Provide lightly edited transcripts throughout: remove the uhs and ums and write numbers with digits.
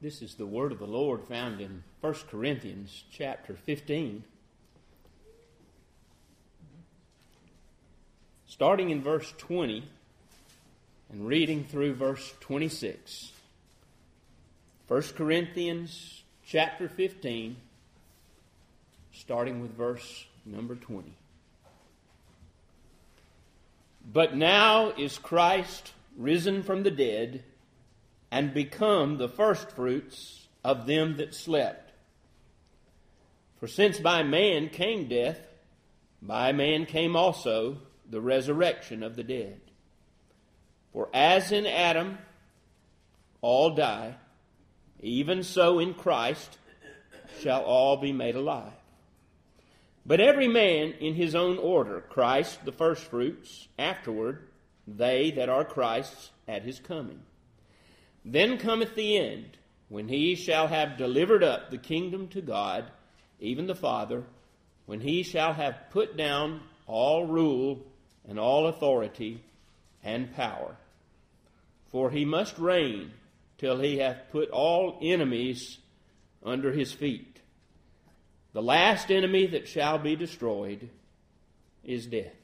This is the word of the Lord found in 1 Corinthians chapter 15. Starting in verse 20 and reading through verse 26. 1 Corinthians chapter 15, starting with verse number 20. But now is Christ risen from the dead, and become the firstfruits of them that slept. For since by man came death, by man came also the resurrection of the dead. For as in Adam all die, even so in Christ shall all be made alive. But every man in his own order, Christ the firstfruits, afterward they that are Christ's at his coming. Then cometh the end, when he shall have delivered up the kingdom to God, even the Father, when he shall have put down all rule and all authority and power. For he must reign till he hath put all enemies under his feet. The last enemy that shall be destroyed is death.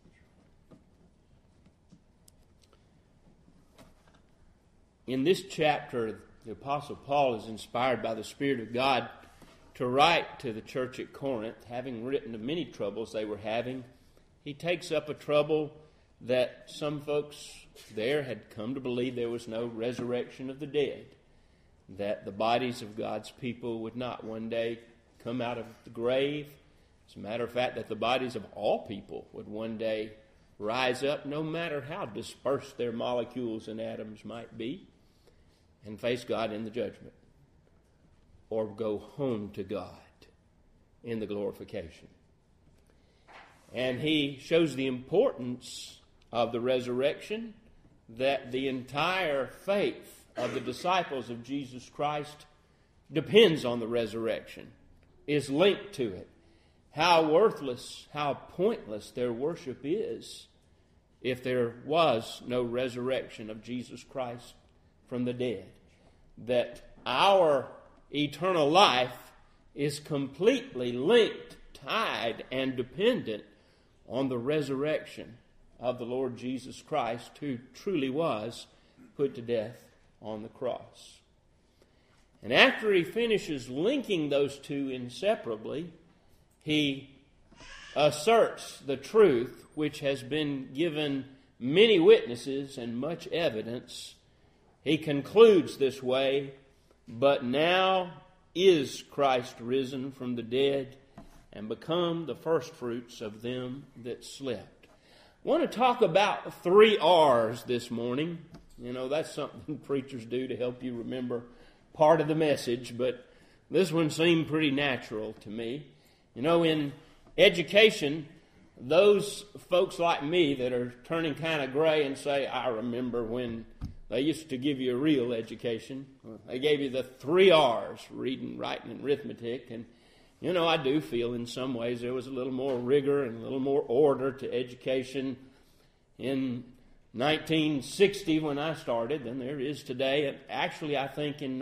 In this chapter, the Apostle Paul is inspired by the Spirit of God to write to the church at Corinth, having written of many troubles they were having. He takes up a trouble that some folks there had come to believe there was no resurrection of the dead, that the bodies of God's people would not one day come out of the grave. As a matter of fact, that the bodies of all people would one day rise up, no matter how dispersed their molecules and atoms might be, and face God in the judgment, or go home to God in the glorification. And he shows the importance of the resurrection, that the entire faith of the disciples of Jesus Christ depends on the resurrection, is linked to it. How worthless, how pointless their worship is if there was no resurrection of Jesus Christ from the dead. That our eternal life is completely linked, tied, and dependent on the resurrection of the Lord Jesus Christ, who truly was put to death on the cross. And after he finishes linking those two inseparably, he asserts the truth which has been given many witnesses and much evidence. He concludes this way, but now is Christ risen from the dead and become the firstfruits of them that slept. I want to talk about 3 R's this morning. You know, that's something preachers do to help you remember part of the message, but this one seemed pretty natural to me. You know, in education, those folks like me that are turning kind of gray and say, I remember when they used to give you a real education. They gave you the 3 R's, reading, writing, and arithmetic. And, you know, I do feel in some ways there was a little more rigor and a little more order to education in 1960 when I started than there is today. And actually, I think in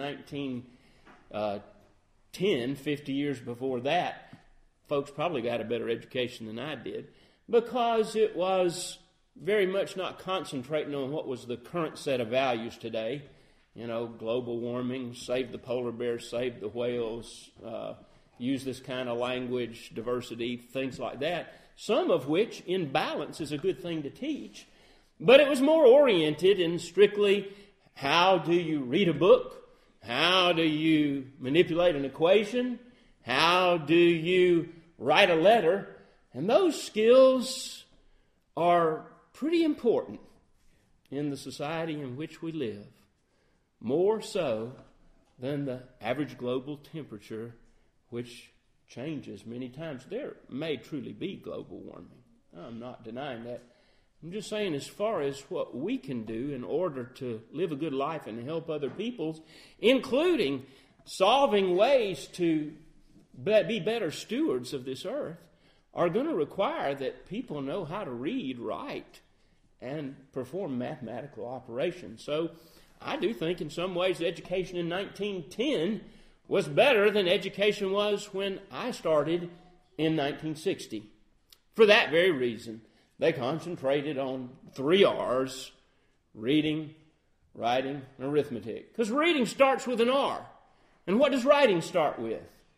1910, 50 years before that, folks probably got a better education than I did, because it was very much not concentrating on what was the current set of values today. You know, global warming, save the polar bears, save the whales, use this kind of language, diversity, things like that, some of which in balance is a good thing to teach. But it was more oriented in strictly how do you read a book, how do you manipulate an equation, how do you write a letter, and those skills are pretty important in the society in which we live, more so than the average global temperature, which changes many times. There may truly be global warming. I'm not denying that. I'm just saying, as far as what we can do in order to live a good life and help other people, including solving ways to be better stewards of this earth, are going to require that people know how to read, write, and perform mathematical operations. So I do think in some ways education in 1910 was better than education was when I started in 1960. For that very reason, they concentrated on 3 R's: reading, writing, and arithmetic. Because reading starts with an R. And what does writing start with?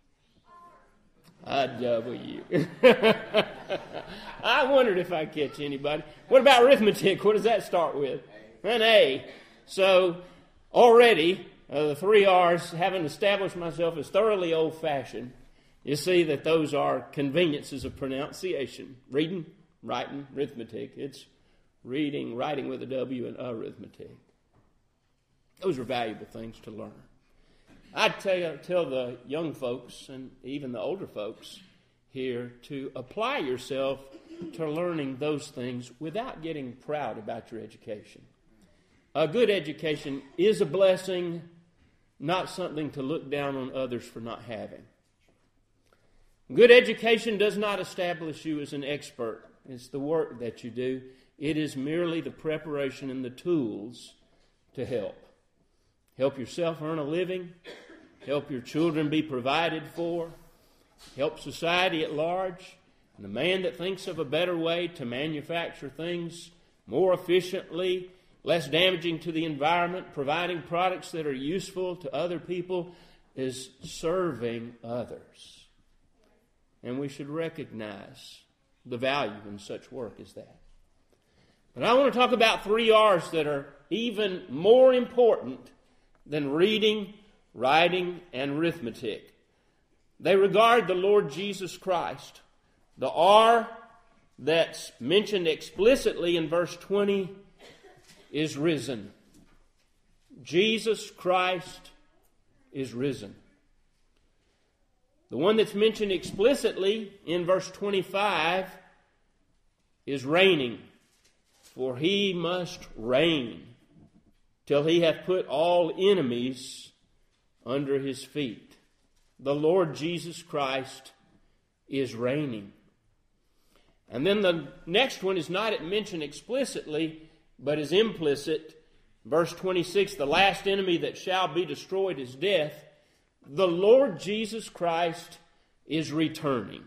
A W. I wondered if I'd catch anybody. What about arithmetic? What does that start with? An A. So already, the 3 R's, having established myself as thoroughly old-fashioned, you see that those are conveniences of pronunciation. Reading, writing, arithmetic. It's reading, writing with a W, and arithmetic. Those are valuable things to learn. I tell the young folks and even the older folks here to apply yourself to learning those things without getting proud about your education. A good education is a blessing, not something to look down on others for not having. Good education does not establish you as an expert. It's the work that you do. It is merely the preparation and the tools to help. Help yourself earn a living. Help your children be provided for. Help society at large. And the man that thinks of a better way to manufacture things more efficiently, less damaging to the environment, providing products that are useful to other people, is serving others. And we should recognize the value in such work as that. But I want to talk about 3 R's that are even more important than reading, writing, and arithmetic. They regard the Lord Jesus Christ. The R that's mentioned explicitly in verse 20 is risen. Jesus Christ is risen. The one that's mentioned explicitly in verse 25 is reigning. For he must reign till he hath put all enemies under his feet. The Lord Jesus Christ is reigning. And then the next one is not mentioned explicitly, but is implicit. Verse 26, the last enemy that shall be destroyed is death. The Lord Jesus Christ is returning.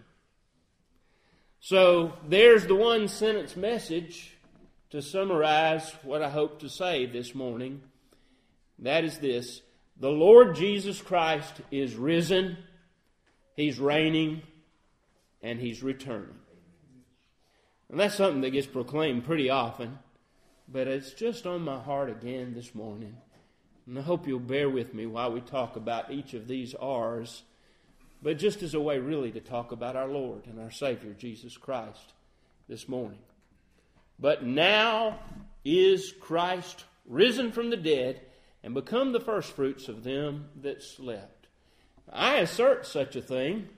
So there's the one sentence message to summarize what I hope to say this morning. That is this: the Lord Jesus Christ is risen, He's reigning, and He's returning. And that's something that gets proclaimed pretty often, but it's just on my heart again this morning. And I hope you'll bear with me while we talk about each of these R's, but just as a way really to talk about our Lord and our Savior, Jesus Christ, this morning. But now is Christ risen from the dead and become the firstfruits of them that slept. I assert such a thing.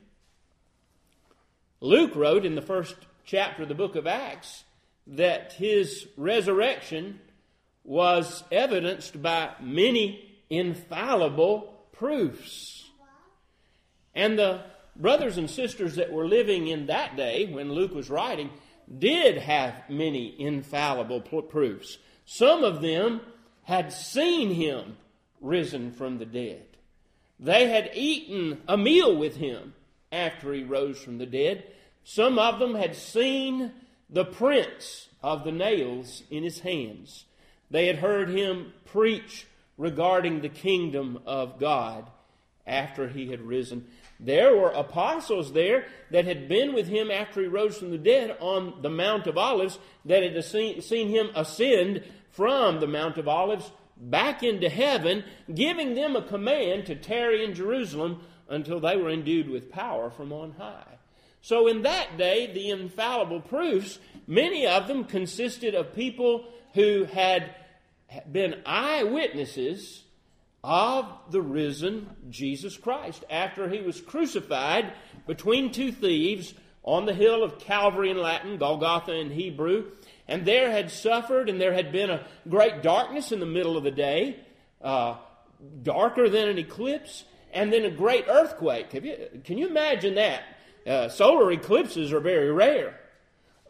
Luke wrote in the first chapter of the book of Acts that his resurrection was evidenced by many infallible proofs. And the brothers and sisters that were living in that day when Luke was writing did have many infallible proofs. Some of them had seen him risen from the dead. They had eaten a meal with him after he rose from the dead. Some of them had seen the prints of the nails in his hands. They had heard him preach regarding the kingdom of God after he had risen. There were apostles there that had been with him after he rose from the dead on the Mount of Olives, that had seen him ascend from the Mount of Olives back into heaven, giving them a command to tarry in Jerusalem until they were endued with power from on high. So in that day, the infallible proofs, many of them consisted of people who had been eyewitnesses of the risen Jesus Christ after he was crucified between 2 thieves on the hill of Calvary in Latin, Golgotha in Hebrew, and there had suffered, and there had been a great darkness in the middle of the day, darker than an eclipse, and then a great earthquake. Can you imagine that? Solar eclipses are very rare.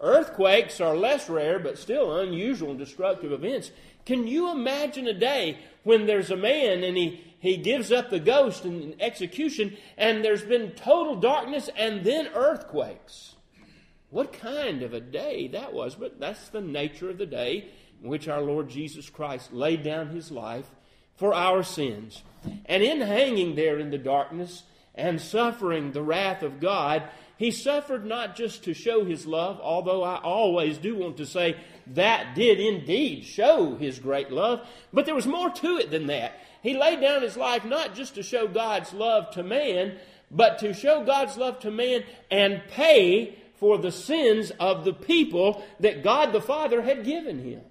Earthquakes are less rare, but still unusual and destructive events. Can you imagine a day when there's a man and he gives up the ghost in execution, and there's been total darkness and then earthquakes? What kind of a day that was, but that's the nature of the day in which our Lord Jesus Christ laid down his life for our sins. And in hanging there in the darkness and suffering the wrath of God, he suffered not just to show his love, although I always do want to say that did indeed show his great love, but there was more to it than that. He laid down his life not just to show God's love to man, but to show God's love to man and pay for the sins of the people that God the Father had given him.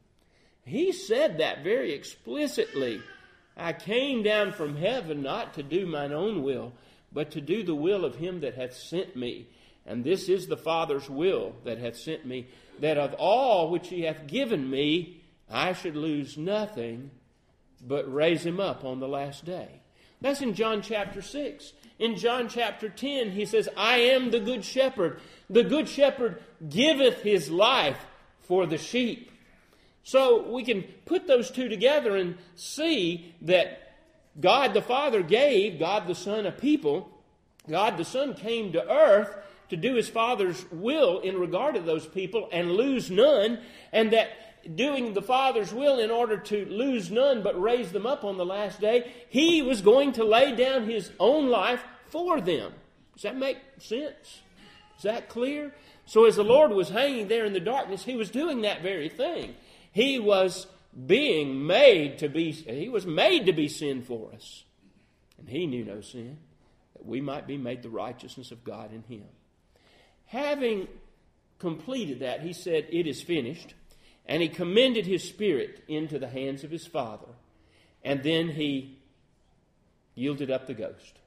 He said that very explicitly. I came down from heaven not to do mine own will, but to do the will of him that hath sent me. And this is the Father's will that hath sent me, that of all which he hath given me, I should lose nothing, but raise him up on the last day. That's in John chapter 6. In John chapter 10, he says, I am the good shepherd. The good shepherd giveth his life for the sheep. So we can put those two together and see that God the Father gave God the Son a people. God the Son came to earth to do his Father's will in regard to those people and lose none, and that doing the Father's will in order to lose none but raise them up on the last day, he was going to lay down his own life for them. Does that make sense? Is that clear? So as the Lord was hanging there in the darkness, he was doing that very thing. He was made to be sin for us. And he knew no sin, that we might be made the righteousness of God in him. Having completed that, he said, it is finished. And he commended his spirit into the hands of his Father. And then he yielded up the ghost.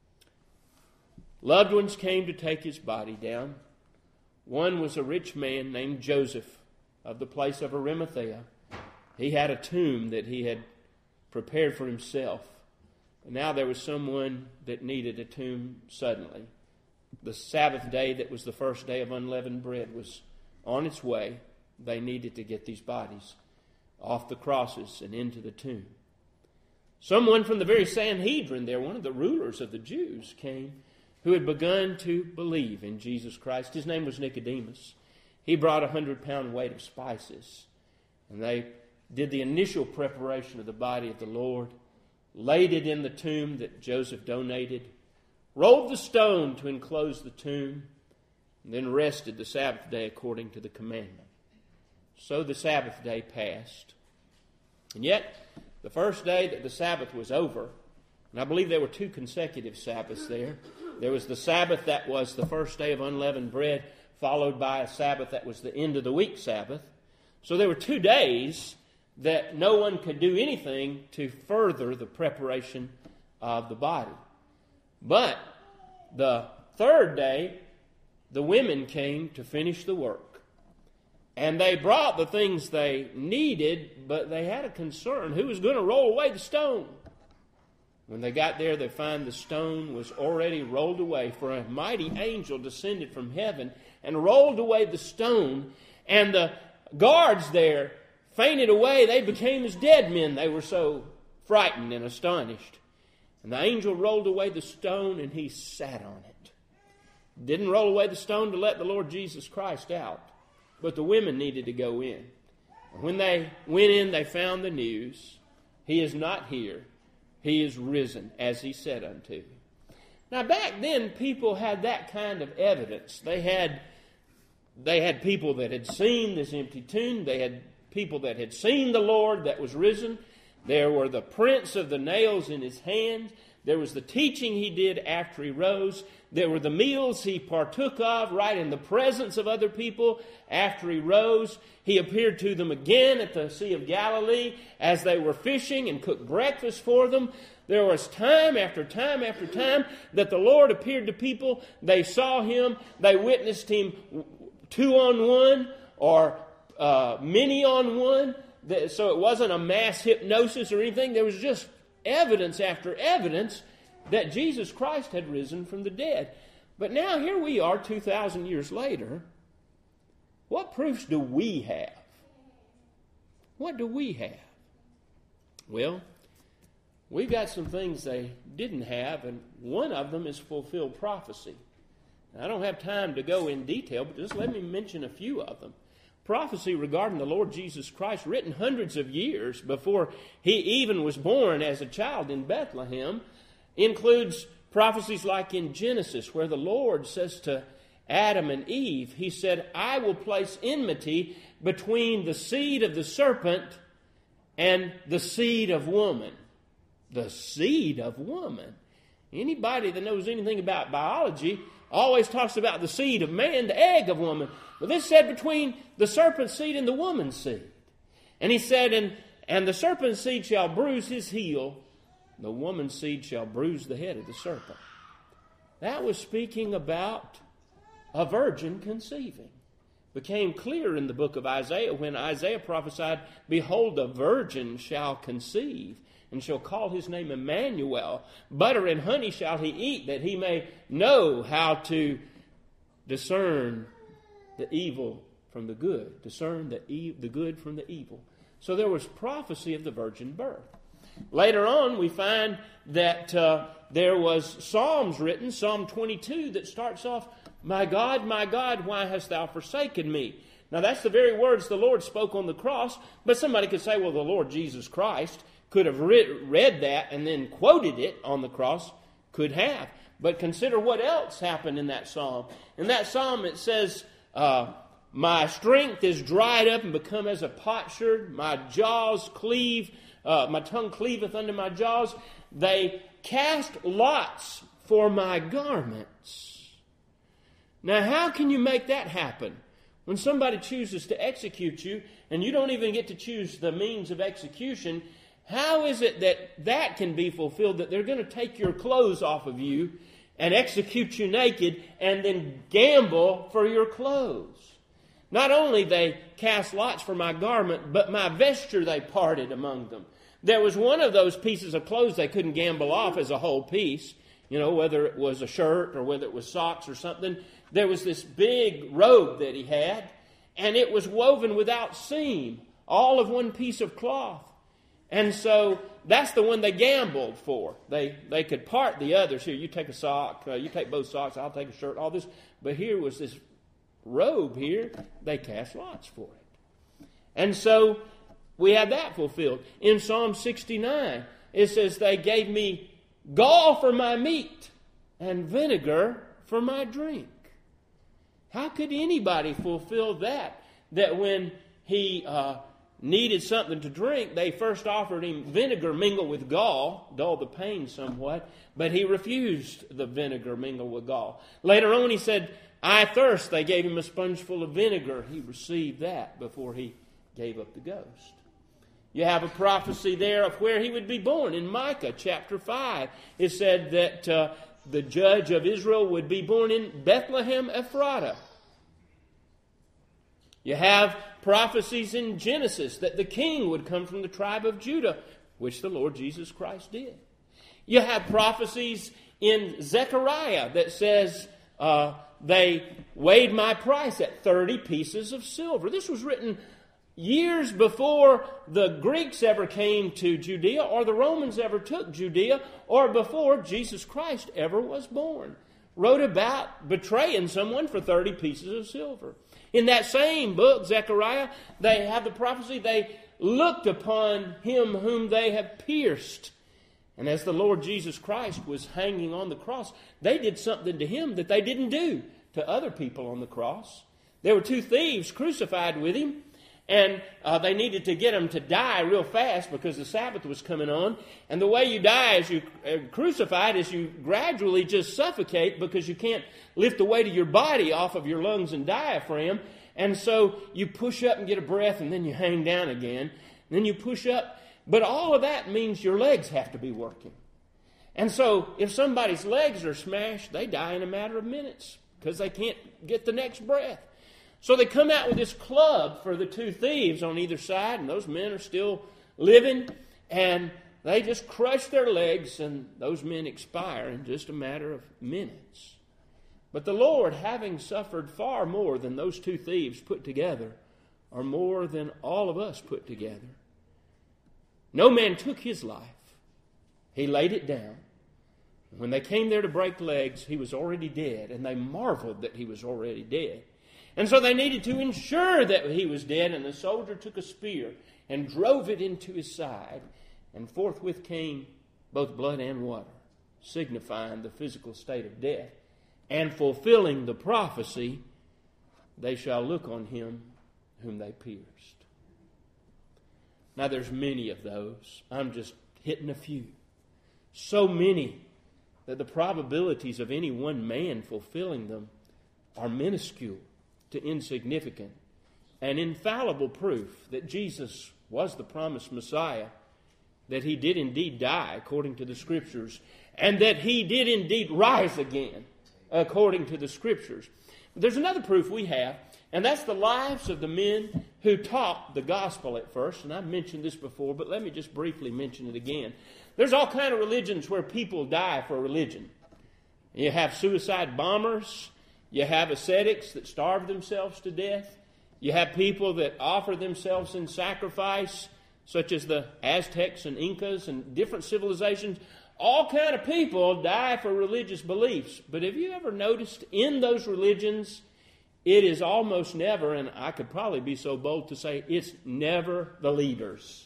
Loved ones came to take his body down. One was a rich man named Joseph of the place of Arimathea. He had a tomb that he had prepared for himself. And now there was someone that needed a tomb suddenly. The Sabbath day that was the first day of unleavened bread was on its way. They needed to get these bodies off the crosses and into the tomb. Someone from the very Sanhedrin there, one of the rulers of the Jews, came who had begun to believe in Jesus Christ. His name was Nicodemus. He brought 100-pound weight of spices. And they did the initial preparation of the body of the Lord, laid it in the tomb that Joseph donated, rolled the stone to enclose the tomb, and then rested the Sabbath day according to the commandment. So the Sabbath day passed. And yet, the first day that the Sabbath was over, and I believe there were 2 consecutive Sabbaths there. There was the Sabbath that was the first day of unleavened bread, followed by a Sabbath that was the end of the week Sabbath. So there were 2 days that no one could do anything to further the preparation of the body. But the third day, the women came to finish the work. And they brought the things they needed, but they had a concern. Who was going to roll away the stone? When they got there, they find the stone was already rolled away, for a mighty angel descended from heaven and rolled away the stone. And the guards there fainted away. They became as dead men. They were so frightened and astonished. And the angel rolled away the stone, and he sat on it. Didn't roll away the stone to let the Lord Jesus Christ out, but the women needed to go in. When they went in, they found the news. He is not here. He is risen, as he said unto you. Now, back then, people had that kind of evidence. They had people that had seen this empty tomb. They had people that had seen the Lord that was risen. There were the prints of the nails in his hands. There was the teaching he did after he rose. There were the meals he partook of right in the presence of other people after he rose. He appeared to them again at the Sea of Galilee as they were fishing and cooked breakfast for them. There was time after time after time that the Lord appeared to people. They saw him. They witnessed him 2-on-1 or many-on-1. So it wasn't a mass hypnosis or anything. There was just evidence after evidence that Jesus Christ had risen from the dead. But now here we are 2,000 years later, What proofs do we have? What do we have? Well, we've got some things they didn't have, and one of them is fulfilled prophecy. Now, I don't have time to go in detail, but just let me mention a few of them. Prophecy regarding the Lord Jesus Christ, written hundreds of years before he even was born as a child in Bethlehem, includes prophecies like in Genesis, where the Lord says to Adam and Eve, he said, I will place enmity between the seed of the serpent and the seed of woman. The seed of woman. Anybody that knows anything about biology always talks about the seed of man, the egg of woman. But this said between the serpent's seed and the woman's seed. And he said, and the serpent's seed shall bruise his heel, the woman's seed shall bruise the head of the serpent. That was speaking about a virgin conceiving. Became clear in the book of Isaiah when Isaiah prophesied, behold, a virgin shall conceive and shall call his name Emmanuel. Butter and honey shall he eat, that he may know how to discern the evil from the good. Discern the good from the evil. So there was prophecy of the virgin birth. Later on, we find that there was Psalms written, Psalm 22, that starts off, my God, why hast thou forsaken me? Now, that's the very words the Lord spoke on the cross, but somebody could say, well, the Lord Jesus Christ could have read that and then quoted it on the cross. Could have. But consider what else happened in that psalm. In that psalm, it says, my strength is dried up and become as a potsherd. My jaws cleave, my tongue cleaveth unto my jaws. They cast lots for my garments. Now, how can you make that happen? When somebody chooses to execute you, and you don't even get to choose the means of execution, how is it that that can be fulfilled, that they're going to take your clothes off of you and execute you naked and then gamble for your clothes? Not only they cast lots for my garment, but my vesture they parted among them. There was one of those pieces of clothes they couldn't gamble off as a whole piece, whether it was a shirt or whether it was socks or something. There was this big robe that he had, and it was woven without seam, all of one piece of cloth. And so that's the one they gambled for. They could part the others. Here, you take a sock, you take both socks, I'll take a shirt, all this. But here was this robe here, they cast lots for it. And so we have that fulfilled. In Psalm 69, it says, they gave me gall for my meat and vinegar for my drink. How could anybody fulfill that? That when he needed something to drink, they first offered him vinegar mingled with gall, dull the pain somewhat, but he refused the vinegar mingled with gall. Later on he said, I thirst. They gave him a sponge full of vinegar. He received that before he gave up the ghost. You have a prophecy there of where he would be born. In Micah chapter 5, it said that the judge of Israel would be born in Bethlehem Ephratah. You have prophecies in Genesis that the king would come from the tribe of Judah, which the Lord Jesus Christ did. You have prophecies in Zechariah that says they weighed my price at 30 pieces of silver. This was written years before the Greeks ever came to Judea or the Romans ever took Judea or before Jesus Christ ever was born. Wrote about betraying someone for 30 pieces of silver. In that same book, Zechariah, they have the prophecy, they looked upon him whom they have pierced. And as the Lord Jesus Christ was hanging on the cross, they did something to him that they didn't do to other people on the cross. There were two thieves crucified with him. And they needed to get him to die real fast because the Sabbath was coming on. And the way you die as you crucified is you gradually just suffocate because you can't lift the weight of your body off of your lungs and diaphragm. And so you push up and get a breath and then you hang down again. And then you push up. But all of that means your legs have to be working. And so if somebody's legs are smashed, they die in a matter of minutes because they can't get the next breath. So they come out with this club for the two thieves on either side, and those men are still living, and they just crush their legs, and those men expire in just a matter of minutes. But the Lord, having suffered far more than those two thieves put together, or more than all of us put together, no man took his life. He laid it down. When they came there to break legs, he was already dead, and they marveled that he was already dead. And so they needed to ensure that he was dead, and the soldier took a spear and drove it into his side, and forthwith came both blood and water, signifying the physical state of death, and fulfilling the prophecy, they shall look on him whom they pierced. Now there's many of those. I'm just hitting a few. So many that the probabilities of any one man fulfilling them are minuscule to insignificant. An infallible proof that Jesus was the promised Messiah, that he did indeed die according to the Scriptures, and that he did indeed rise again according to the Scriptures. There's another proof we have, and that's the lives of the men who taught the gospel at first. And I've mentioned this before, but let me just briefly mention it again. There's all kind of religions where people die for religion. You have suicide bombers. You have ascetics that starve themselves to death. You have people that offer themselves in sacrifice, such as the Aztecs and Incas and different civilizations. All kind of people die for religious beliefs. But have you ever noticed in those religions, it is almost never, and I could probably be so bold to say, it's never the leaders.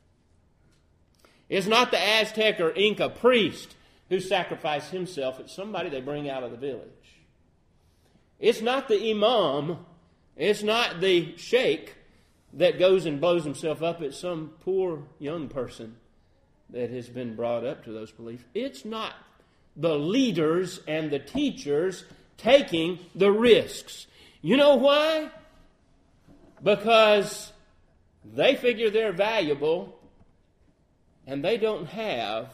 It's not the Aztec or Inca priest who sacrificed himself. It's somebody they bring out of the village. It's not the imam. It's not the sheikh that goes and blows himself up. It's some poor young person that has been brought up to those beliefs. It's not the leaders and the teachers taking the risks. You know why? Because they figure they're valuable and they don't have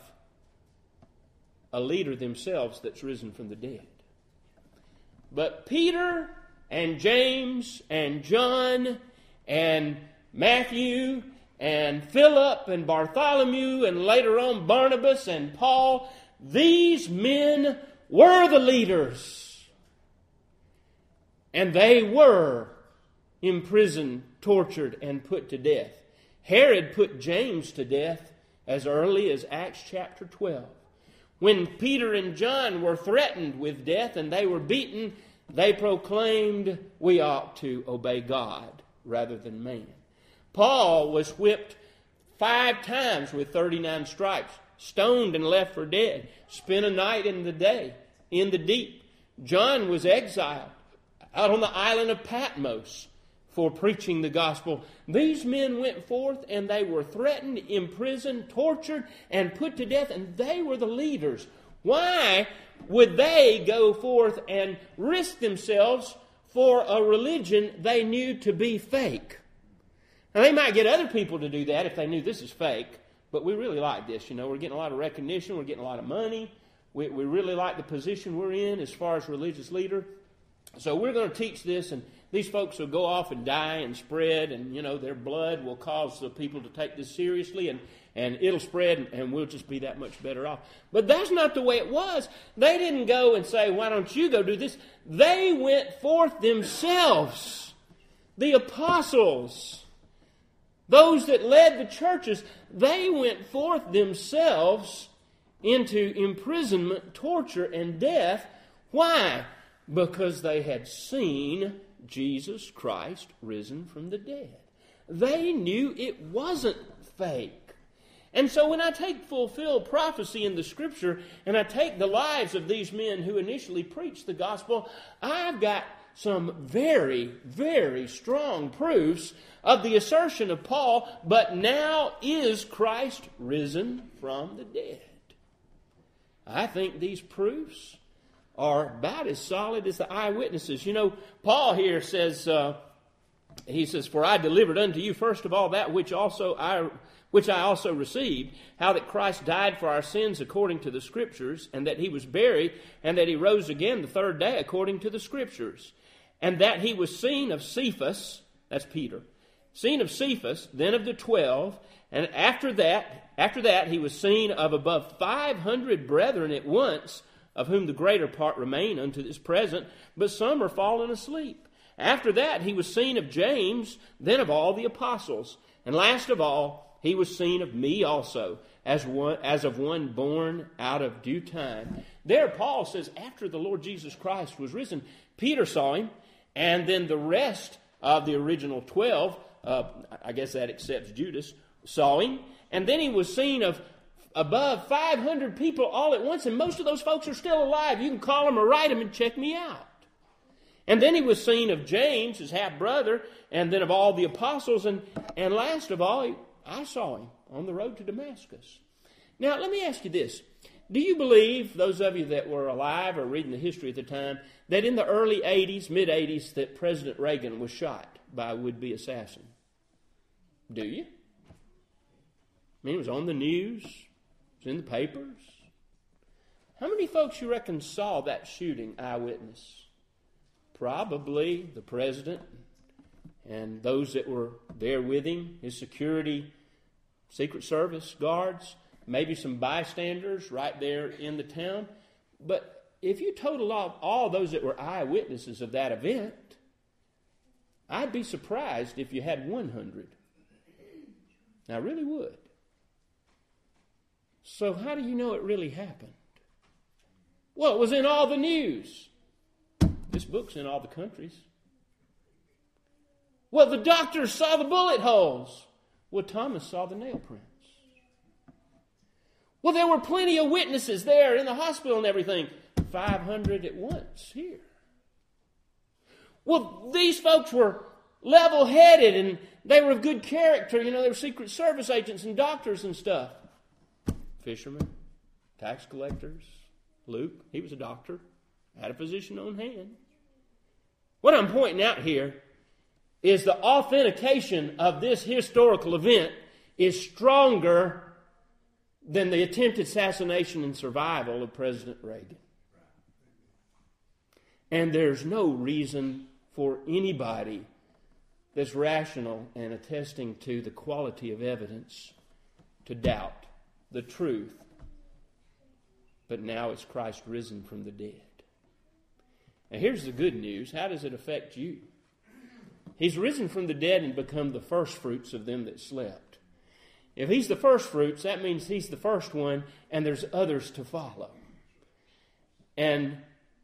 a leader themselves that's risen from the dead. But Peter and James and John and Matthew and Philip and Bartholomew and later on Barnabas and Paul, these men were the leaders. And they were imprisoned, tortured, and put to death. Herod put James to death as early as Acts chapter 12. When Peter and John were threatened with death and they were beaten, they proclaimed, we ought to obey God rather than man. Paul was whipped 5 times with 39 stripes, stoned and left for dead, spent a night in the deep. John was exiled out on the island of Patmos for preaching the gospel. These men went forth and they were threatened, imprisoned, tortured, and put to death, and they were the leaders. Why would they go forth and risk themselves for a religion they knew to be fake? Now, they might get other people to do that if they knew this is fake, but we really like this. You know, we're getting a lot of recognition, we're getting a lot of money, we really like the position we're in as far as religious leader. So we're going to teach this, and these folks will go off and die and spread, and, you know, their blood will cause the people to take this seriously, and it'll spread, and we'll just be that much better off. But that's not the way it was. They didn't go and say, why don't you go do this? They went forth themselves. The apostles, those that led the churches, they went forth themselves into imprisonment, torture, and death. Why? Because they had seen Jesus Christ risen from the dead. They knew it wasn't fake. And so when I take fulfilled prophecy in the Scripture and I take the lives of these men who initially preached the gospel, I've got some very, very strong proofs of the assertion of Paul, but now is Christ risen from the dead. I think these proofs are about as solid as the eyewitnesses. You know, Paul here says, he says, for I delivered unto you first of all that which I also received, how that Christ died for our sins according to the Scriptures, and that he was buried, and that he rose again the third day according to the Scriptures, and that he was seen of Cephas, that's Peter, seen of Cephas, then of the 12, and after that he was seen of above 500 brethren at once, of whom the greater part remain unto this present, but some are fallen asleep. After that he was seen of James, then of all the apostles. And last of all, he was seen of me also, as of one born out of due time. There Paul says, after the Lord Jesus Christ was risen, Peter saw him, and then the rest of the original 12, I guess that accepts Judas, saw him. And then he was seen of above 500 people all at once, and most of those folks are still alive. You can call them or write them and check me out. And then he was seen of James, his half-brother, and then of all the apostles, and last of all, I saw him on the road to Damascus. Now, let me ask you this. Do you believe, those of you that were alive or reading the history at the time, that in the early 80s, mid-80s, that President Reagan was shot by a would-be assassin? Do you? I mean, it was on the news. It was in the papers. How many folks you reckon saw that shooting eyewitness? Probably the president and those that were there with him, his security, Secret Service guards, maybe some bystanders right there in the town. But if you total off all those that were eyewitnesses of that event, I'd be surprised if you had 100. I really would. So how do you know it really happened? Well, it was in all the news. This book's in all the countries. Well, the doctors saw the bullet holes. Well, Thomas saw the nail prints. Well, there were plenty of witnesses there in the hospital and everything. 500 at once here. Well, these folks were level-headed and they were of good character. You know, they were Secret Service agents and doctors and stuff. Fishermen, tax collectors. Luke, he was a doctor, had a physician on hand. What I'm pointing out here is the authentication of this historical event is stronger than the attempted assassination and survival of President Reagan. And there's no reason for anybody that's rational and attesting to the quality of evidence to doubt the truth. But now it's Christ risen from the dead. Now here's the good news. How does it affect you? He's risen from the dead and become the first fruits of them that slept. If he's the first fruits, that means he's the first one and there's others to follow. And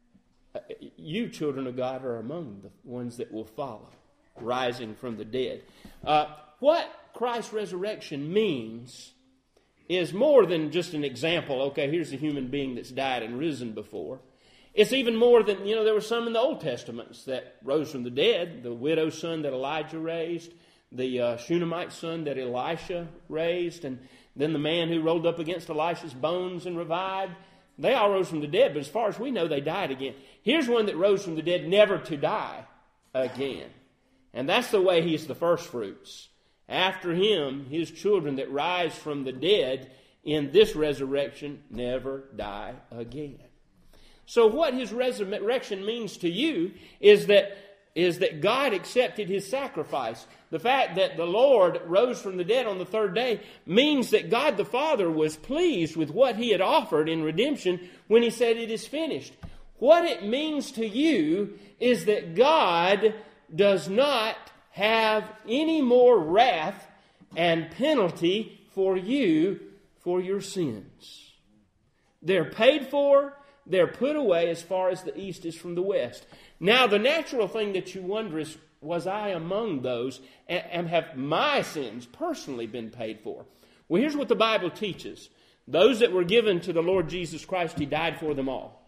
you, children of God, are among the ones that will follow, rising from the dead. What Christ's resurrection means is more than just an example. Okay, here's a human being that's died and risen before. It's even more than, there were some in the Old Testaments that rose from the dead. The widow's son that Elijah raised, the Shunammite son that Elisha raised, and then the man who rolled up against Elisha's bones and revived. They all rose from the dead, but as far as we know, they died again. Here's one that rose from the dead never to die again. And that's the way he's the first fruits. After him, his children that rise from the dead in this resurrection never die again. So what his resurrection means to you is that God accepted his sacrifice. The fact that the Lord rose from the dead on the third day means that God the Father was pleased with what he had offered in redemption when he said it is finished. What it means to you is that God does not have any more wrath and penalty for you for your sins. They're paid for. They're put away as far as the east is from the west. Now, the natural thing that you wonder is, was I among those, and have my sins personally been paid for? Well, here's what the Bible teaches. Those that were given to the Lord Jesus Christ, he died for them all.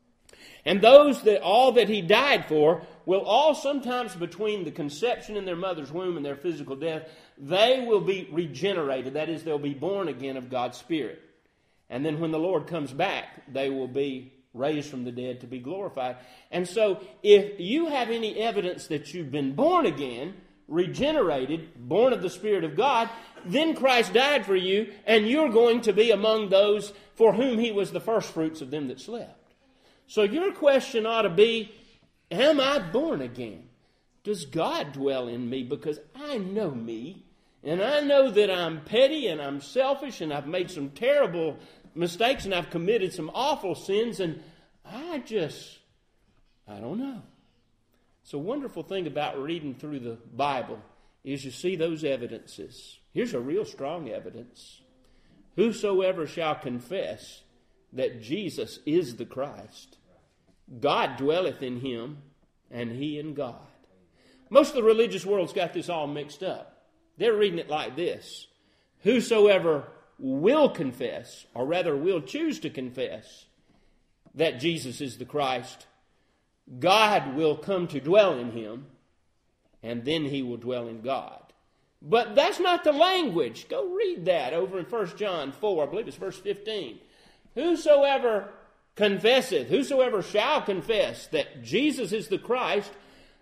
And those that all that he died for will all sometimes between the conception in their mother's womb and their physical death, they will be regenerated. That is, they'll be born again of God's Spirit. And then when the Lord comes back, they will be raised from the dead to be glorified. And so if you have any evidence that you've been born again, regenerated, born of the Spirit of God, then Christ died for you, and you're going to be among those for whom he was the first fruits of them that slept. So your question ought to be, am I born again? Does God dwell in me? Because I know me, and I know that I'm petty and I'm selfish and I've made some terrible mistakes and I've committed some awful sins, and I don't know. It's a wonderful thing about reading through the Bible is you see those evidences. Here's a real strong evidence. Whosoever shall confess that Jesus is the Christ, God dwelleth in him, and he in God. Most of the religious world's got this all mixed up. They're reading it like this. Whosoever will confess, or rather will choose to confess, that Jesus is the Christ, God will come to dwell in him, and then he will dwell in God. But that's not the language. Go read that over in 1 John 4, I believe it's verse 15. Whosoever confesseth, whosoever shall confess that Jesus is the Christ,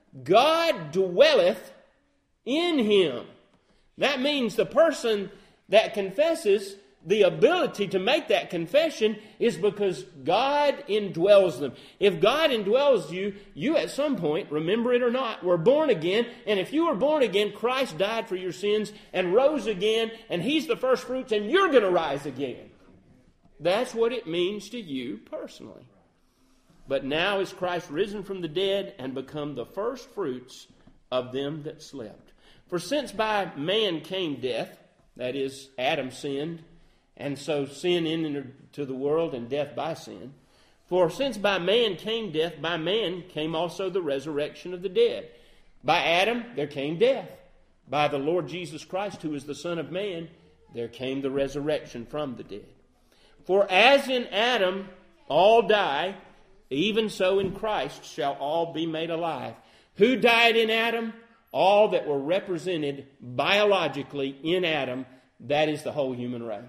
God dwelleth in him. That means the person that confesses, the ability to make that confession is because God indwells them. If God indwells you, you at some point, remember it or not, were born again. And if you were born again, Christ died for your sins and rose again. And he's the first fruits and you're going to rise again. That's what it means to you personally. But now is Christ risen from the dead and become the first fruits of them that slept. For since by man came death, that is, Adam sinned, and so sin entered to the world, and death by sin. For since by man came death, by man came also the resurrection of the dead. By Adam there came death. By the Lord Jesus Christ, who is the Son of Man, there came the resurrection from the dead. For as in Adam all die, even so in Christ shall all be made alive. Who died in Adam? All that were represented biologically in Adam, that is the whole human race.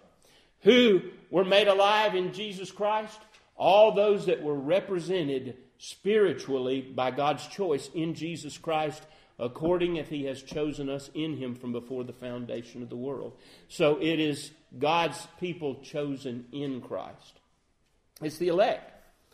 Who were made alive in Jesus Christ? All those that were represented spiritually by God's choice in Jesus Christ, according as he has chosen us in him from before the foundation of the world. So it is God's people chosen in Christ. It's the elect.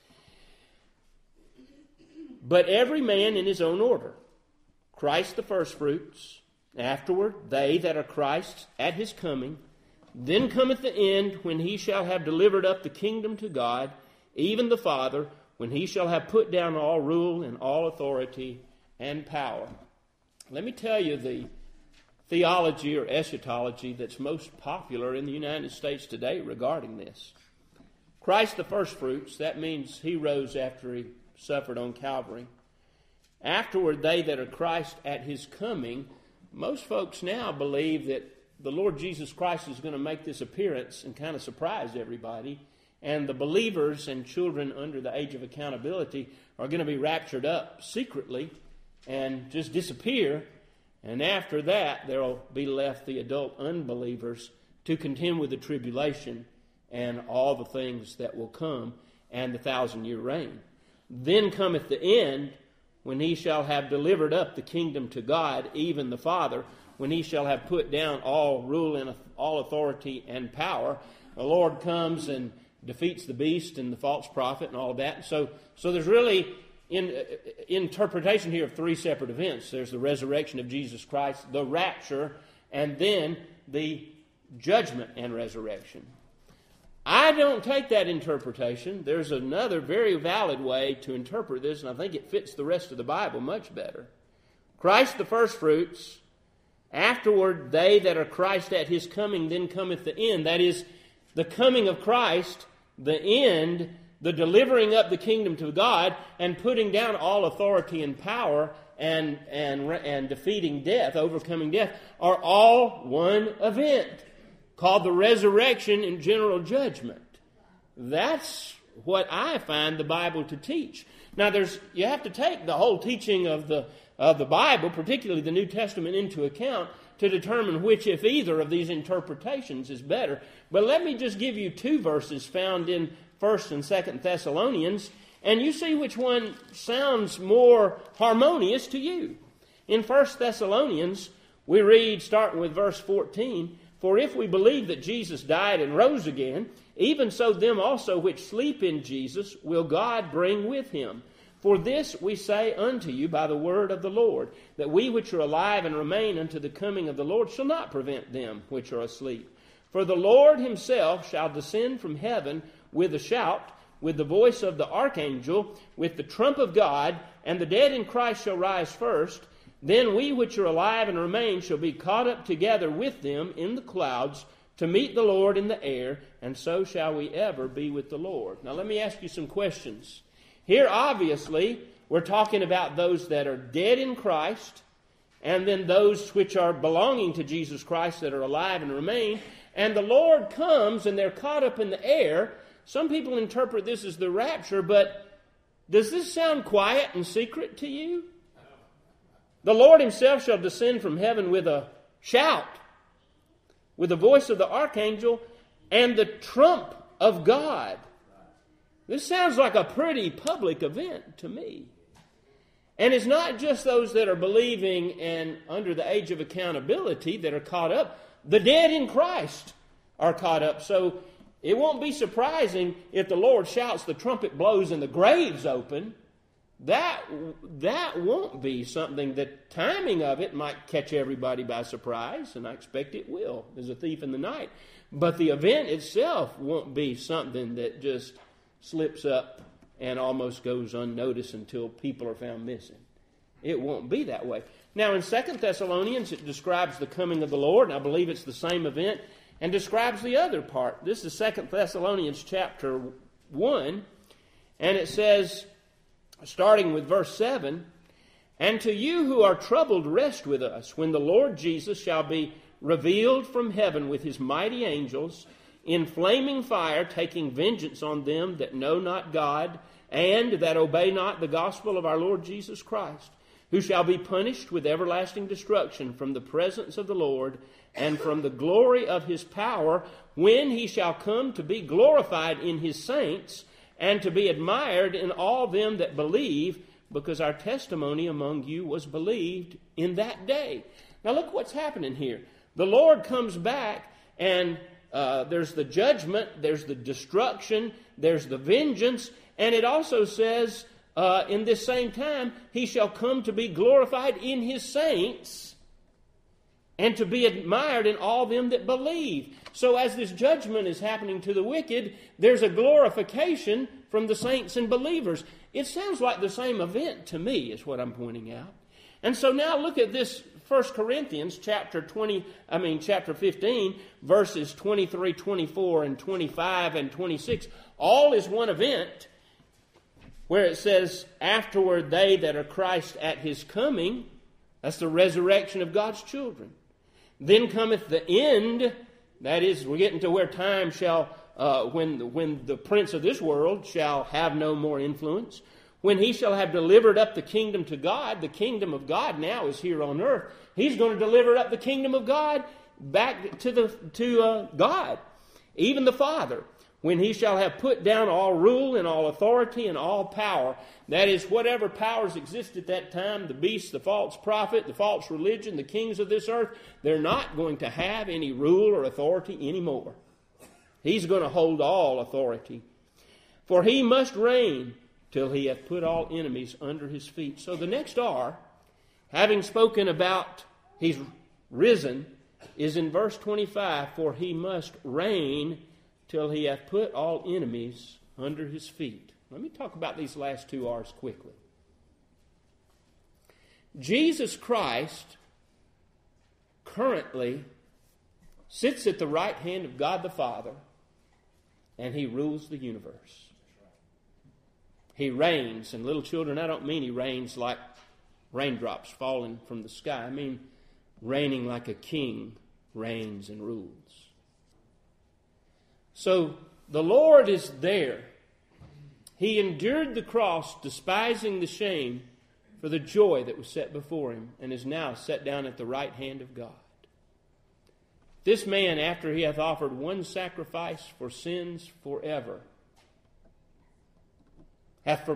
But every man in his own order. Christ the firstfruits, afterward they that are Christ's at his coming. Then cometh the end, when he shall have delivered up the kingdom to God, even the Father, when he shall have put down all rule and all authority and power. Let me tell you the theology or eschatology that's most popular in the United States today regarding this. Christ the firstfruits, that means he rose after he suffered on Calvary. Afterward, they that are Christ at his coming. Most folks now believe that the Lord Jesus Christ is going to make this appearance and kind of surprise everybody. And the believers and children under the age of accountability are going to be raptured up secretly and just disappear. And after that, there will be left the adult unbelievers to contend with the tribulation and all the things that will come and the 1,000-year reign. Then cometh the end, when he shall have delivered up the kingdom to God, even the Father, when he shall have put down all rule and all authority and power. The Lord comes and defeats the beast and the false prophet and all that. So there's really interpretation here of three separate events. There's the resurrection of Jesus Christ, the rapture, and then the judgment and resurrection. I don't take that interpretation. There's another very valid way to interpret this, and I think it fits the rest of the Bible much better. Christ the firstfruits, afterward they that are Christ at his coming, then cometh the end. That is, the coming of Christ, the end, the delivering up the kingdom to God, and putting down all authority and power, and defeating death, overcoming death, are all one event, called the resurrection and general judgment. That's what I find the Bible to teach. Now, you have to take the whole teaching of the Bible, particularly the New Testament, into account to determine which, if either, of these interpretations is better. But let me just give you two verses found in 1 and 2 Thessalonians, and you see which one sounds more harmonious to you. In 1 Thessalonians, we read, starting with verse 14, For if we believe that Jesus died and rose again, even so them also which sleep in Jesus will God bring with him. For this we say unto you by the word of the Lord, that we which are alive and remain unto the coming of the Lord shall not prevent them which are asleep. For the Lord himself shall descend from heaven with a shout, with the voice of the archangel, with the trump of God, and the dead in Christ shall rise first. Then we which are alive and remain shall be caught up together with them in the clouds to meet the Lord in the air, and so shall we ever be with the Lord. Now let me ask you some questions. Here obviously we're talking about those that are dead in Christ, and then those which are belonging to Jesus Christ that are alive and remain. And the Lord comes and they're caught up in the air. Some people interpret this as the rapture, but does this sound quiet and secret to you? The Lord himself shall descend from heaven with a shout, with the voice of the archangel, and the trump of God. This sounds like a pretty public event to me. And it's not just those that are believing and under the age of accountability that are caught up. The dead in Christ are caught up. So it won't be surprising if the Lord shouts, the trumpet blows, and the graves open. That won't be something, the timing of it might catch everybody by surprise, and I expect it will, as a thief in the night. But the event itself won't be something that just slips up and almost goes unnoticed until people are found missing. It won't be that way. Now in 2 Thessalonians, it describes the coming of the Lord, and I believe it's the same event, and describes the other part. This is 2 Thessalonians chapter 1, and it says, starting with verse 7, "And to you who are troubled, rest with us, when the Lord Jesus shall be revealed from heaven with his mighty angels, in flaming fire, taking vengeance on them that know not God, and that obey not the gospel of our Lord Jesus Christ, who shall be punished with everlasting destruction from the presence of the Lord, and from the glory of his power, when he shall come to be glorified in his saints, and to be admired in all them that believe, because our testimony among you was believed in that day." Now look what's happening here. The Lord comes back, and there's the judgment, there's the destruction, there's the vengeance, and it also says in this same time, he shall come to be glorified in his saints, and to be admired in all them that believe. So as this judgment is happening to the wicked, there's a glorification from the saints and believers. It sounds like the same event to me, is what I'm pointing out. And so now look at this 1 Corinthians chapter 15, verses 23, 24, and 25, and 26. All is one event, where it says, "Afterward they that are Christ at his coming," that's the resurrection of God's children. "Then cometh the end," that is, we're getting to where time shall, when the prince of this world shall have no more influence, "when he shall have delivered up the kingdom to God." The kingdom of God now is here on earth. He's going to deliver up the kingdom of God back to God, even the Father. "When he shall have put down all rule and all authority and all power." That is, whatever powers exist at that time, the beast, the false prophet, the false religion, the kings of this earth, they're not going to have any rule or authority anymore. He's going to hold all authority. "For he must reign till he hath put all enemies under his feet." So the next R, having spoken about he's risen, is in verse 25, "For he must reign till he hath put all enemies under his feet." Let me talk about these last two R's quickly. Jesus Christ currently sits at the right hand of God the Father, and he rules the universe. He reigns, and little children, I don't mean he reigns like raindrops falling from the sky. I mean reigning like a king reigns and rules. So the Lord is there. He endured the cross, despising the shame, for the joy that was set before him, and is now set down at the right hand of God. This man, after he hath offered one sacrifice for sins forever, hath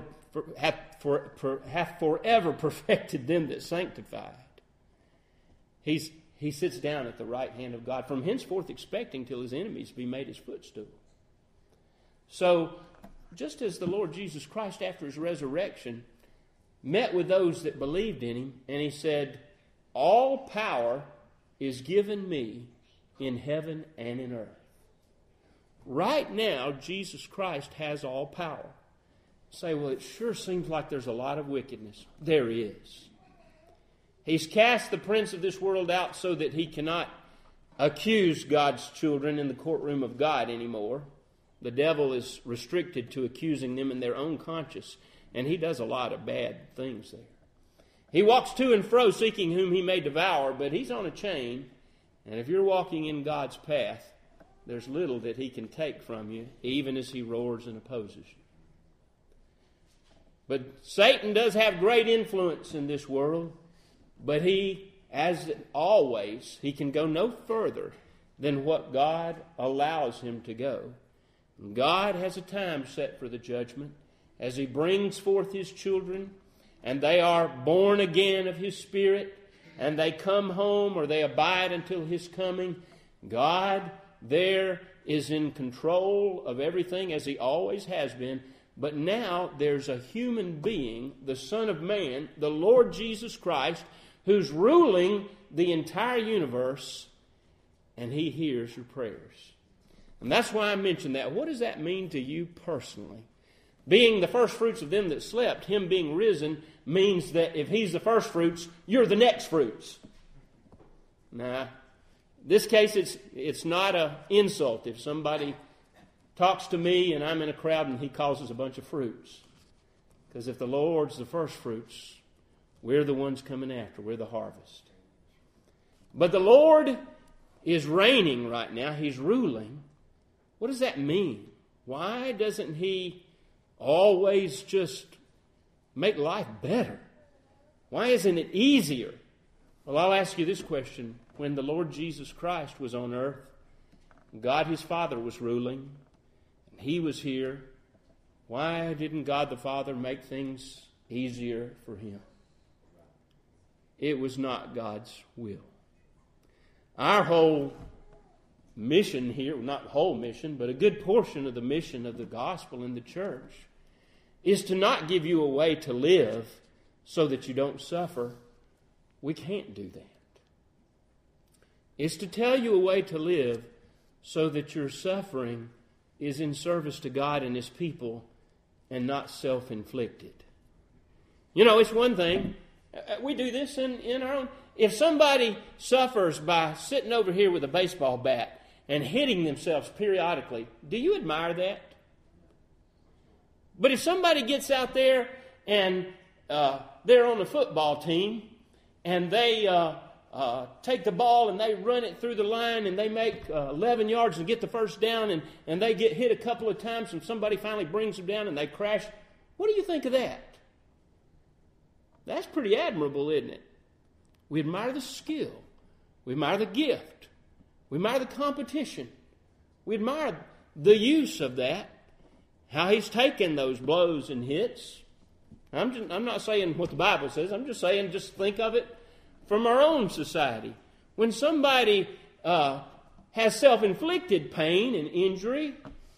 forever perfected them that sanctified. He sits down at the right hand of God, from henceforth expecting till his enemies be made his footstool. So, just as the Lord Jesus Christ, after his resurrection, met with those that believed in him, and he said, "All power is given me in heaven and in earth. Right now, Jesus Christ has all power. Say, well, it sure seems like there's a lot of wickedness. There is. He's cast the prince of this world out so that he cannot accuse God's children in the courtroom of God anymore. The devil is restricted to accusing them in their own conscience, and he does a lot of bad things there. He walks to and fro seeking whom he may devour, but he's on a chain, and if you're walking in God's path, there's little that he can take from you, even as he roars and opposes you. But Satan does have great influence in this world, but he, as always, he can go no further than what God allows him to go. And God has a time set for the judgment as he brings forth his children, and they are born again of his Spirit, and they come home or they abide until his coming. God there is in control of everything as he always has been. But now there's a human being, the Son of Man, the Lord Jesus Christ, who's ruling the entire universe, and he hears your prayers. And that's why I mentioned that. What does that mean to you personally? Being the first fruits of them that slept, him being risen, means that if he's the first fruits, you're the next fruits. Now, in this case, it's not an insult if somebody talks to me and I'm in a crowd and he calls us a bunch of fruits. Because if the Lord's the first fruits, we're the ones coming after. We're the harvest. But the Lord is reigning right now. He's ruling. What does that mean? Why doesn't he always just make life better? Why isn't it easier? Well, I'll ask you this question. When the Lord Jesus Christ was on earth, God his Father was ruling, and he was here, why didn't God the Father make things easier for him? It was not God's will. Our whole mission here, not the whole mission, but a good portion of the mission of the gospel in the church is to not give you a way to live so that you don't suffer. We can't do that. It's to tell you a way to live so that your suffering is in service to God and his people and not self-inflicted. You know, it's one thing. We do this in our own. If somebody suffers by sitting over here with a baseball bat and hitting themselves periodically, do you admire that? But if somebody gets out there and they're on a football team and they take the ball and they run it through the line and they make 11 yards and get the first down and they get hit a couple of times and somebody finally brings them down and they crash, what do you think of that? That's pretty admirable, isn't it? We admire the skill. We admire the gift. We admire the competition. We admire the use of that, how he's taken those blows and hits. I'm not saying what the Bible says. I'm just saying just think of it from our own society. When somebody has self-inflicted pain and injury,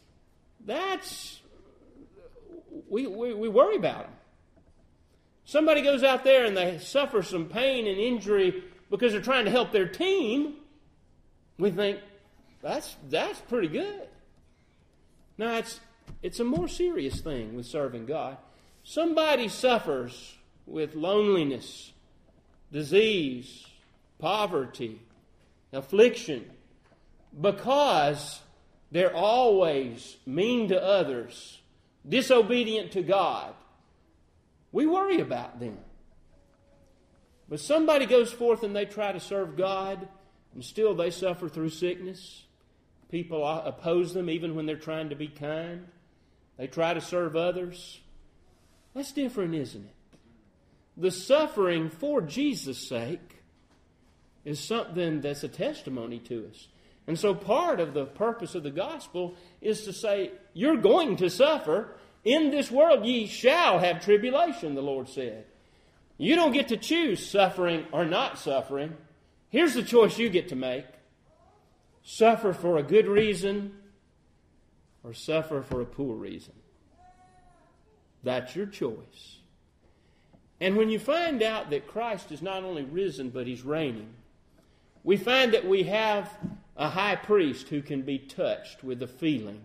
we worry about them. Somebody goes out there and they suffer some pain and injury because they're trying to help their team, we think, that's pretty good. Now, it's a more serious thing with serving God. Somebody suffers with loneliness, disease, poverty, affliction, because they're always mean to others, disobedient to God. We worry about them. But somebody goes forth and they try to serve God, and still they suffer through sickness. People oppose them even when they're trying to be kind. They try to serve others. That's different, isn't it? The suffering for Jesus' sake is something that's a testimony to us. And so part of the purpose of the gospel is to say, you're going to suffer. In this world ye shall have tribulation, the Lord said. You don't get to choose suffering or not suffering. Here's the choice you get to make. Suffer for a good reason or suffer for a poor reason. That's your choice. And when you find out that Christ is not only risen, but he's reigning, we find that we have a high priest who can be touched with the feeling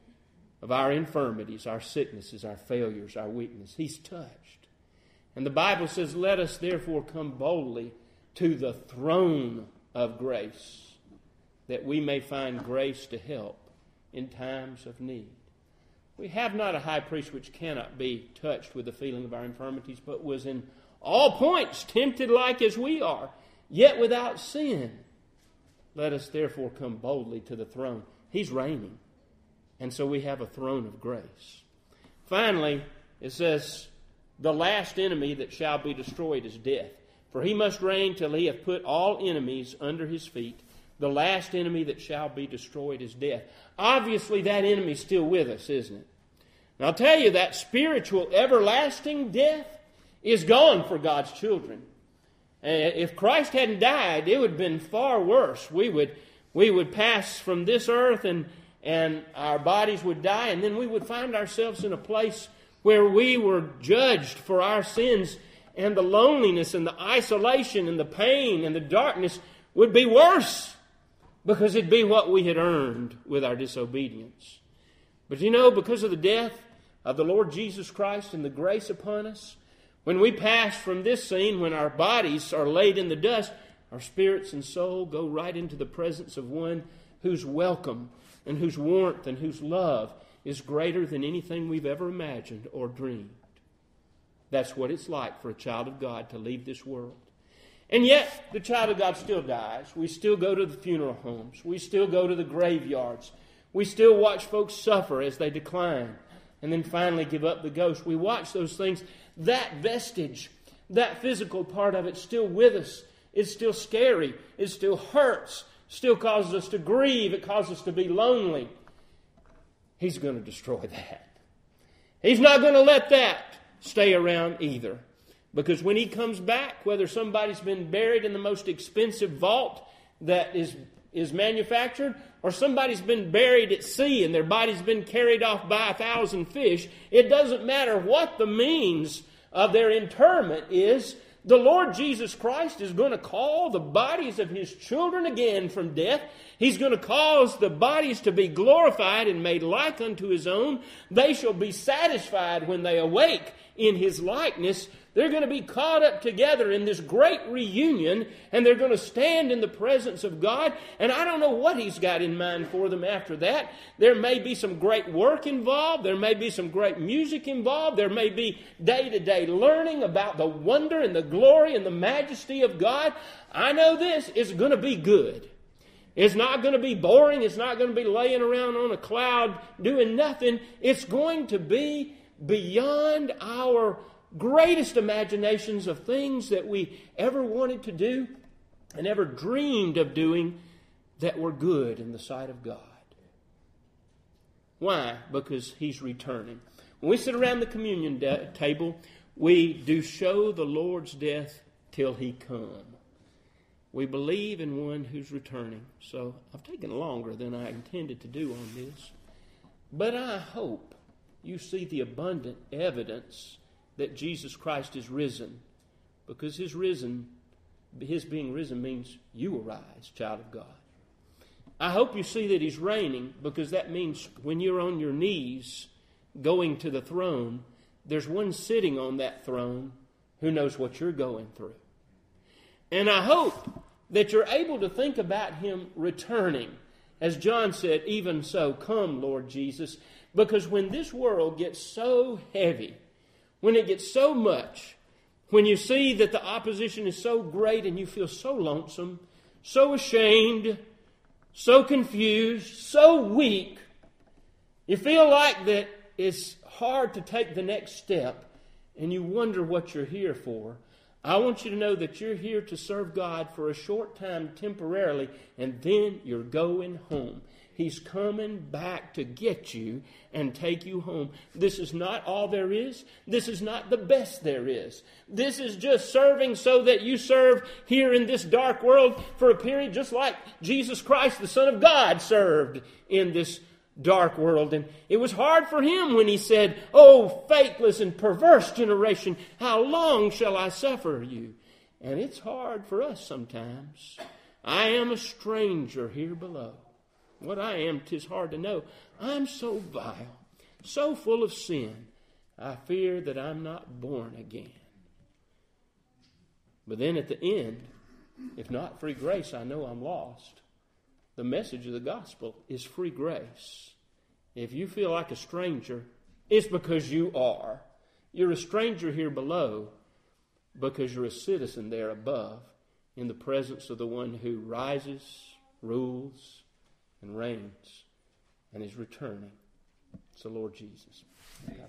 of our infirmities, our sicknesses, our failures, our weakness. He's touched. And the Bible says, let us therefore come boldly to the throne of grace, that we may find grace to help in times of need. We have not a high priest which cannot be touched with the feeling of our infirmities, but was in all points tempted like as we are, yet without sin. Let us therefore come boldly to the throne. He's reigning. And so we have a throne of grace. Finally, it says, the last enemy that shall be destroyed is death. For he must reign till he hath put all enemies under his feet. The last enemy that shall be destroyed is death. Obviously, that enemy is still with us, isn't it? And I'll tell you, that spiritual, everlasting death is gone for God's children. If Christ hadn't died, it would have been far worse. We would pass from this earth and our bodies would die, and then we would find ourselves in a place where we were judged for our sins, and the loneliness and the isolation and the pain and the darkness would be worse, because it'd be what we had earned with our disobedience. But you know, because of the death of the Lord Jesus Christ and the grace upon us, when we pass from this scene, when our bodies are laid in the dust, our spirits and soul go right into the presence of one whose welcome and whose warmth and whose love is greater than anything we've ever imagined or dreamed. That's what it's like for a child of God to leave this world. And yet, the child of God still dies. We still go to the funeral homes. We still go to the graveyards. We still watch folks suffer as they decline and then finally give up the ghost. We watch those things. That vestige, that physical part of it still with us. It's still scary. It still hurts. Still causes us to grieve. It causes us to be lonely. He's going to destroy that. He's not going to let that stay around either. Because when he comes back, whether somebody's been buried in the most expensive vault that is manufactured, or somebody's been buried at sea and their body's been carried off by 1,000 fish, it doesn't matter what the means of their interment is. The Lord Jesus Christ is going to call the bodies of His children again from death. He's going to cause the bodies to be glorified and made like unto His own. They shall be satisfied when they awake in His likeness. They're going to be caught up together in this great reunion, and they're going to stand in the presence of God. And I don't know what He's got in mind for them after that. There may be some great work involved. There may be some great music involved. There may be day-to-day learning about the wonder and the glory and the majesty of God. I know this is going to be good. It's not going to be boring. It's not going to be laying around on a cloud doing nothing. It's going to be beyond our greatest imaginations of things that we ever wanted to do and ever dreamed of doing that were good in the sight of God. Why? Because He's returning. When we sit around the communion table, we do show the Lord's death till He come. We believe in one who's returning. So I've taken longer than I intended to do on this. But I hope you see the abundant evidence that Jesus Christ is risen, because His being risen means you arise, child of God. I hope you see that He's reigning, because that means when you're on your knees going to the throne, there's one sitting on that throne who knows what you're going through. And I hope that you're able to think about Him returning. As John said, even so, come, Lord Jesus. Because when this world gets so heavy, when it gets so much, when you see that the opposition is so great and you feel so lonesome, so ashamed, so confused, so weak, you feel like that it's hard to take the next step and you wonder what you're here for, I want you to know that you're here to serve God for a short time temporarily, and then you're going home. He's coming back to get you and take you home. This is not all there is. This is not the best there is. This is just serving so that you serve here in this dark world for a period, just like Jesus Christ, the Son of God, served in this dark world. And it was hard for Him when He said, "Oh, faithless and perverse generation, how long shall I suffer you?" And it's hard for us sometimes I am a stranger here below. What I am, 'tis hard to know. I'm so vile, so full of sin, I fear that I'm not born again. But then at the end, if not free grace, I know I'm lost. The message of the gospel is free grace. If you feel like a stranger, it's because you are. You're a stranger here below because you're a citizen there above in the presence of the one who rises, rules, and reigns and is returning. It's the Lord Jesus. God